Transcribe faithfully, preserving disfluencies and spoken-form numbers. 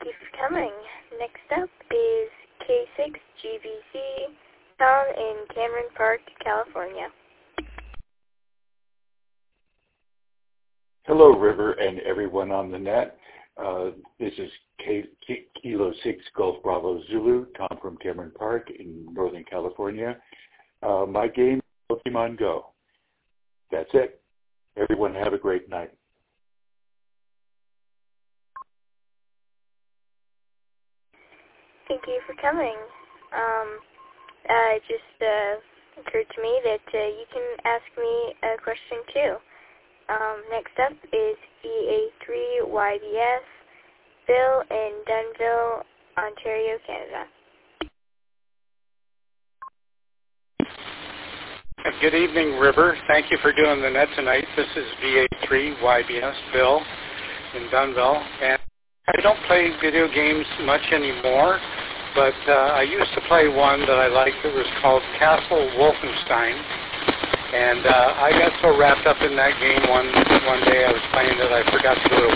you for coming. Next up is K six G B C, Tom in Cameron Park, California. Hello, River, and everyone on the net. Uh, this is K- K- Kilo six Golf Bravo Zulu, Tom from Cameron Park in Northern California. Uh, my game is Pokemon Go. That's it. Everyone have a great night. Thank you for coming. Um, uh, it just uh, occurred to me that uh, you can ask me a question too. Um, next up is V A three Y B S, Bill in Dunnville, Ontario, Canada. Good evening, River. Thank you for doing the net tonight. This is V A three Y B S, Bill in Dunnville. And I don't play video games much anymore, but uh, I used to play one that I liked that was called Castle Wolfenstein. And uh, I got so wrapped up in that game one one day I was playing that I forgot to do a